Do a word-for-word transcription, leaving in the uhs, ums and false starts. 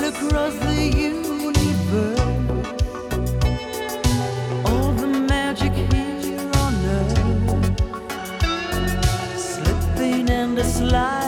across the universe, all the magic here on earth, slipping and a slide.